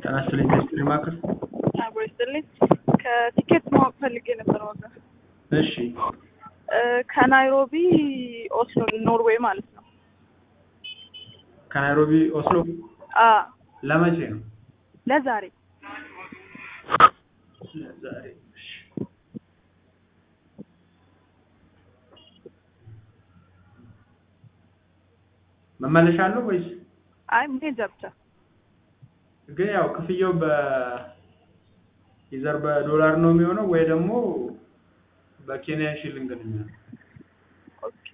ተናስተልኝ ስትሪ ማከር አብሮይስልኝ ከቲኬት ማወቅ ፈልጌ ነበር ዋጋ። እሺ ከናይሮቢ ኦስሎ ኖርዌይ ማለት ነው። ከናይሮቢ ኦስሎ ለመቼ ነው? ለዛሬ መመለሻ አለው ወይስ? አይ መሄጃ ብቻ። ግን ያው ክፍያው ይዘር በዶላር ነው የሚሆነው ወይ ደግሞ በኬንያ ሽሊንግ ነው የሚሆነው? ኦኬ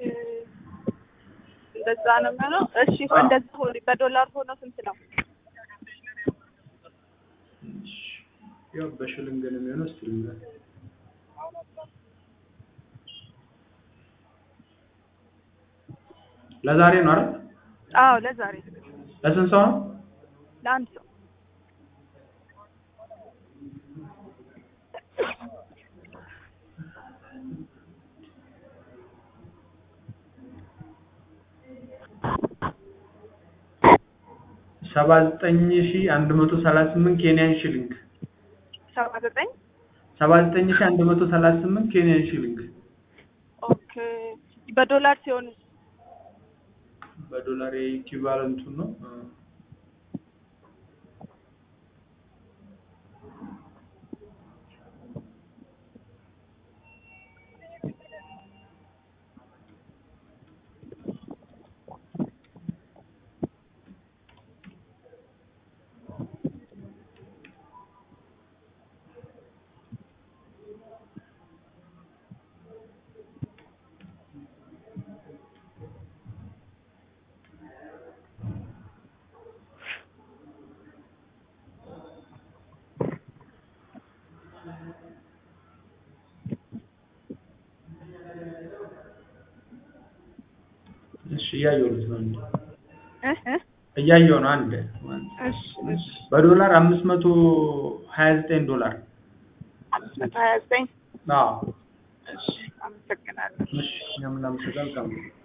እንደዛ ነው የሚሆነው። እሺ እንደዛ ሆነ በዶላር ሆኖ ስንት ነው? ያው በሽሊንግ ነው የሚሆነው። እስቲ ለዛሬ ነው አይደል? አዎ ለዛሬ። ለስንት ሰው ነው? ለአንድ ሰው። $79138 ኬንያን ሽሊንግ 79138 ኬንያን ሽሊንግ። ኦኬ በዶላር ሲሆን በዶላር ኢኩቫለንቱ ነው። እሺ እያየሁ ነው አንድ እሺ በዶላር $529 529 አዎ እሺ አመሰግናለሁ። እሺ ምናምን ሰጋል